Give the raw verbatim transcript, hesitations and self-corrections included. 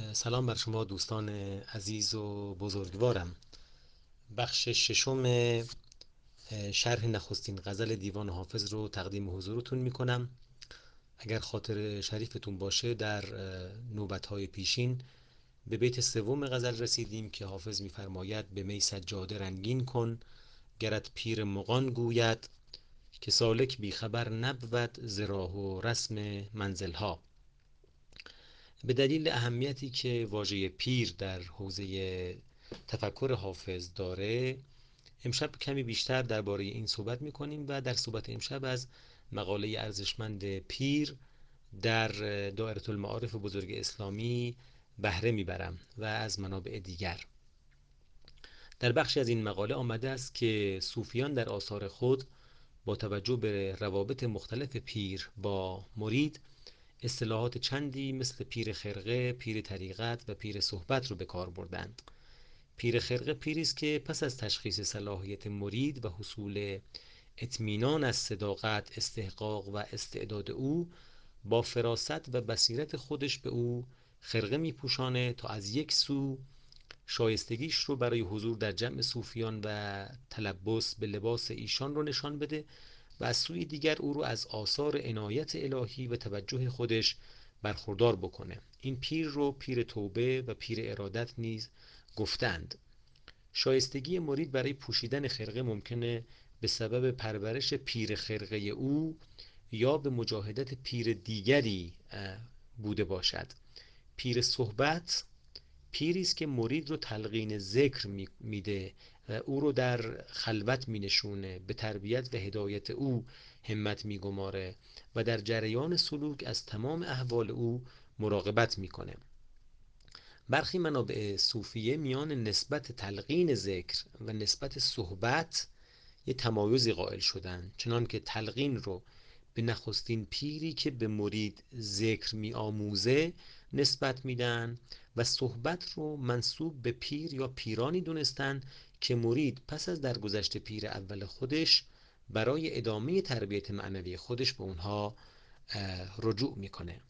سلام بر شما دوستان عزیز و بزرگوارم. بخش ششم شرح نخستین غزل دیوان حافظ رو تقدیم حضورتون می کنم. اگر خاطر شریفتون باشه در نوبت‌های پیشین به بیت سوم غزل رسیدیم که حافظ می‌فرماید به می سجاده رنگین کن، گرت پیر مغان گوید که سالک بیخبر نبود ز راه و رسم منزلها. به دلیل اهمیتی که واژه پیر در حوزه تفکر حافظ داره، امشب کمی بیشتر درباره این صحبت می‌کنیم و در صحبت امشب از مقاله ارزشمند پیر در دایره المعارف بزرگ اسلامی بهره میبرم و از منابع دیگر. در بخشی از این مقاله آمده است که صوفیان در آثار خود با توجه به روابط مختلف پیر با مرید اصطلاحات چندی مثل پیر خرقه، پیر طریقت و پیر صحبت رو به کار بردند. پیر خرقه پیری است که پس از تشخیص صلاحیت مرید و حصول اطمینان از صداقت، استحقاق و استعداد او، با فراست و بصیرت خودش به او خرقه میپوشانه تا از یک سو شایستگیش رو برای حضور در جمع صوفیان و تلبس به لباس ایشان رو نشان بده و از سوی دیگر او رو از آثار عنایت الهی و توجه خودش برخوردار بکنه. این پیر رو پیر توبه و پیر ارادت نیز گفتند. شایستگی مرید برای پوشیدن خرقه ممکنه به سبب پرورش پیر خرقه او یا به مجاهدت پیر دیگری بوده باشد. پیر صحبت پیری است که مرید رو تلقین ذکر میده و او رو در خلوت مینشونه، به تربیت و هدایت او همت میگماره و در جریان سلوک از تمام احوال او مراقبت میکنه. برخی منابع صوفیه میان نسبت تلقین ذکر و نسبت صحبت یه تمایزی قائل شدن، چنان که تلقین رو به نخستین پیری که به مرید ذکر می آموزه نسبت میدن و صحبت رو منسوب به پیر یا پیرانی دونستن که مرید پس از درگذشت پیر اول خودش برای ادامه تربیت معنوی خودش به اونها رجوع میکنه.